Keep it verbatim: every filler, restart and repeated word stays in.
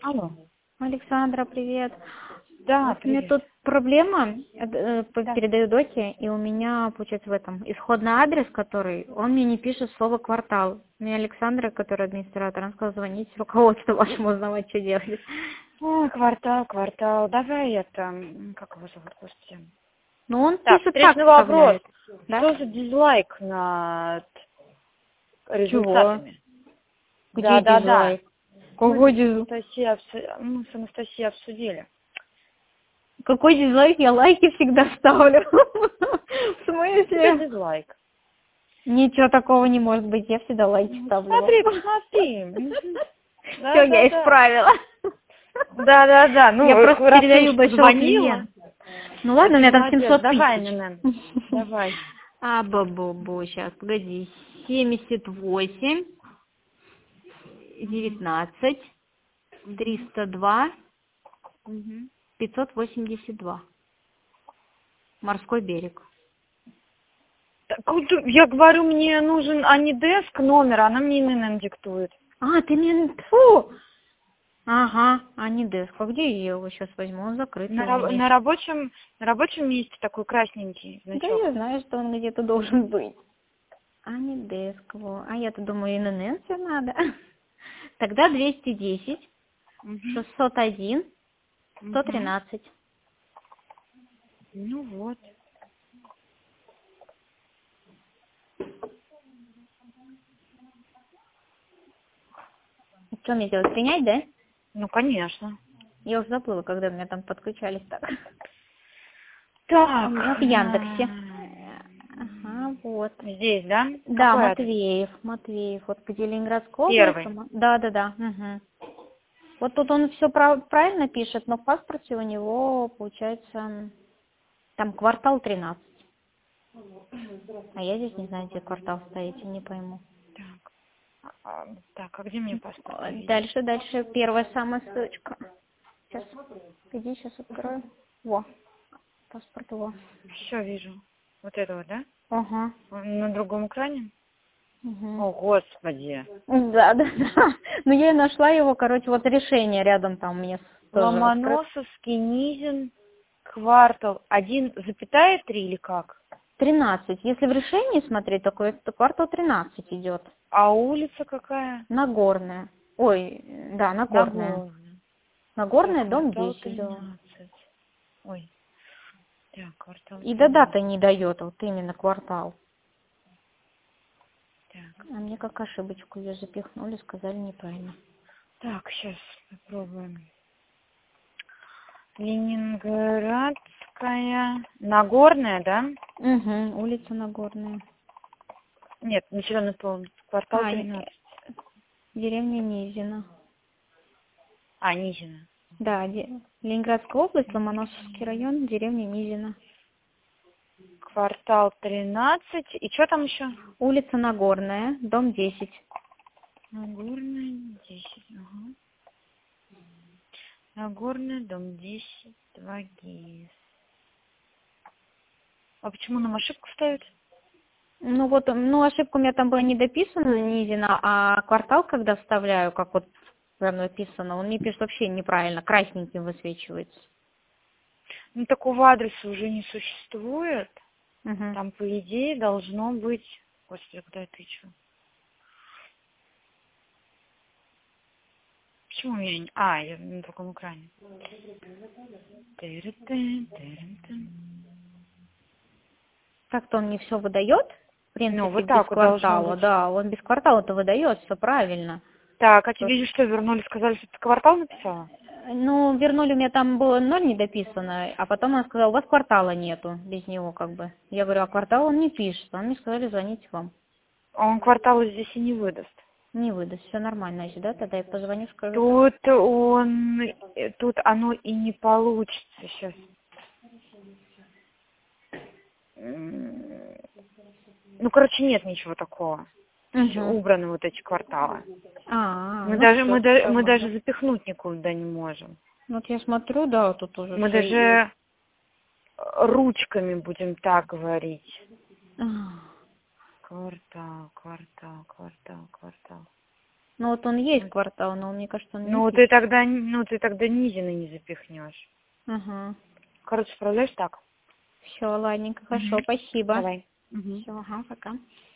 Алло. Александра, привет. Да, Вот у меня привет. тут проблема, э, э, Да. передаю Доте, и у меня, получается, в этом исходный адрес, который, он мне не пишет слово «квартал». Мне Александра, которая администратор, она сказала звонить руководству вашему, узнавать, что делать. Ой, квартал, квартал. Давай это, м, как его зовут, господи. Но он Так, пишет так, встречный вопрос. вставляет. Да? Что за дизлайк над Чего? результатами? Где Да, да, да. дизлайк? Мы Какой тут с дизлайк? Анастасией, обсу- мы с Анастасией обсудили. Какой дизлайк? Я лайки всегда ставлю. В У тебя смысле? дизлайк. Ничего такого не может быть, я всегда лайки Ну, ставлю вам. Посмотри, посмотри. Мгм. Все, Да, я да, да. исправила. Да, да, да. Ну, Я просто раз ты передаю уж большого позвонила, клиента. Ну ладно, у это меня там молодец. семьсот Давай, тысяч. Нинен, давай. А, бабу, сейчас, погоди. семьдесят восемь, девятнадцать, триста два, Мгм. пятьсот восемьдесят два. Морской берег. Так, вот я говорю, мне нужен Анидеск номер, она мне Нинен диктует. А, ты мне... Фу! Ага, а не деск. А где я его сейчас возьму? Он закрытый На, у раб- меня. на рабочем на рабочем месте такой красненький Да значок. я знаю, что он где-то должен быть. А не деск, во. А я-то думаю, эн эн эн все надо. Тогда двести десять, Мгм. шестьсот один, сто Мгм. тринадцать. Ну вот. Что мне делать? Принять, да? Ну, конечно. Я уже забыла, когда меня там подключались так. А у Так. меня в Яндексе. Ага, вот. Здесь, да? Да, Какой адрес? Матвеев, Матвеев. Вот где Ленинградская область. Первый. Да, да, да. Угу. Вот тут он все правильно пишет, но в паспорте у него получается там квартал тринадцать. А я здесь не знаю, где квартал стоит, я не пойму. Так. А, так, а где мне паспорт О, увидеть? Дальше, дальше, первая самая ссылочка. Сейчас, иди, сейчас открою. Во, паспорт его. Все вижу. Вот этого, да? Ага. Он на другом экране? Угу. О, господи. Да, да, да. Ну, я и нашла его, короче, вот решение рядом там мне тоже открыто. Ломоносовский, Низин, квартал. Один запятая три или как? тринадцать. Если в решении смотреть, такое, то квартал тринадцать идет. А улица какая? Нагорная. Ой, да, Нагорная. Нагорная. Так, Нагорная, дом квартал десять. тринадцать. Ой, так, квартал И до тринадцать. даты не дает, вот именно квартал. Так, А мне как ошибочку ее запихнули, сказали неправильно. так, сейчас попробуем. Ленинградская. Нагорная, да? Угу, улица Нагорная. Нет, населенный пункт. Квартал А, э, тринадцать. деревня Низина. А, Низина. Да, де- Ленинградская область, Ломоносовский район, деревня Низина. Квартал тринадцать. И что там еще? Улица Нагорная, дом десять. Нагорная, десять. Ага. Нагорная, дом десять, два ГИС. А почему нам ошибку ставят? Ну вот, ну ошибка у меня там была не дописана, Низина, а квартал, когда вставляю, как вот прям написано, он мне пишет вообще неправильно, красненьким высвечивается. Ну, такого адреса уже не существует. Угу. Там, по идее, должно быть... Господи, куда я тычу? Почему я не... А, я на другом экране. Тыры-тын, тыры-тын. Так-то он мне все выдает, в Ну, принципе, вот без так вот должно квартала, быть. да, он без квартала-то выдает, все правильно. Так, а То- тебе что, вернули, сказали, что ты квартал написала? Ну, вернули, у меня там было ноль не дописано, а потом он сказал, у вас квартала нету, без него как бы. Я говорю, а квартал он не пишет, а мне сказали, звоните вам. А он квартал здесь и не выдаст. Не выдаст, все нормально, значит, да, тогда я позвоню, скажу. Тут он... э, Тут оно и не получится сейчас. Ну, короче, нет ничего такого. Всё Угу. убраны вот эти кварталы. А, Мы ну даже, все, мы, да- тогда мы можно. даже запихнуть никуда не можем. Вот я смотрю, да, тут уже Мы все есть. даже ручками будем так говорить. А, Квартал, квартал, квартал, квартал. Ну вот он есть квартал, но мне кажется, он не Ну ты тогда, ну ты тогда Низины не запихнешь. Ага. Короче, справляешь так? Все, ладненько, хорошо, спасибо. Давай. Угу. Все, ага, пока.